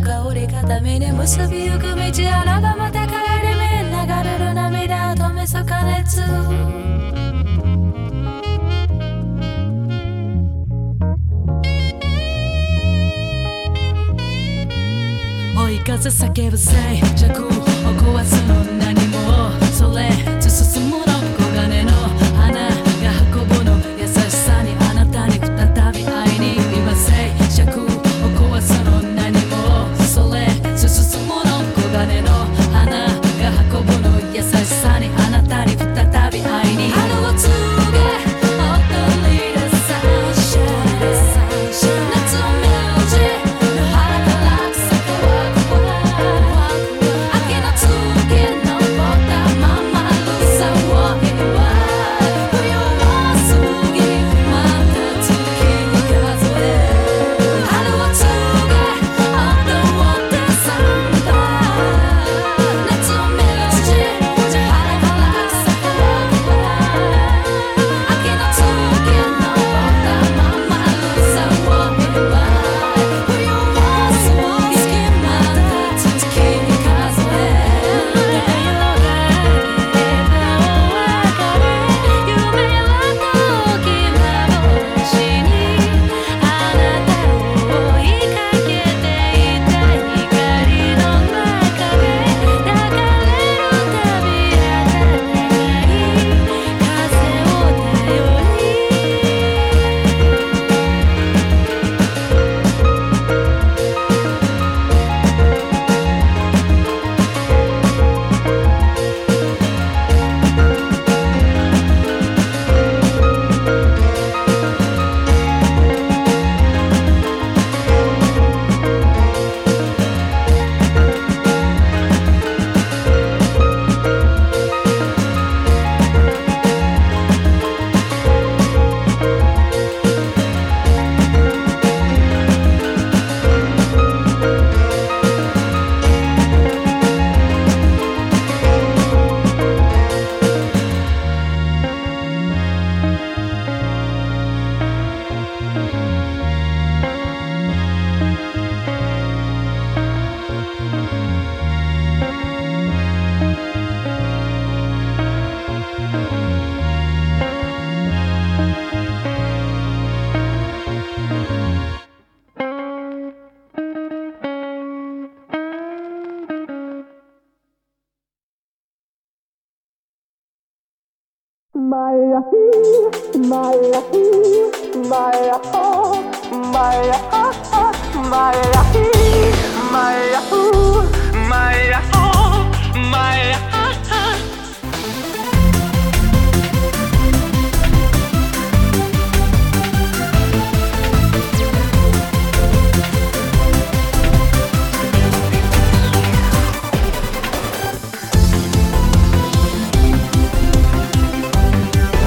香り固めに結びゆく道あらばまた帰り目流れる涙を止めそ加熱追い風叫ぶ静寂を壊すの何もそれ進むの黄金の花が運ぶの優しさにあなたに再び会いに今静寂を壊すの何もそれ進むの黄金の花が運ぶの優しさにあなたに再び会いに春を告げ踊り出サンシャイン夏を見 Maya,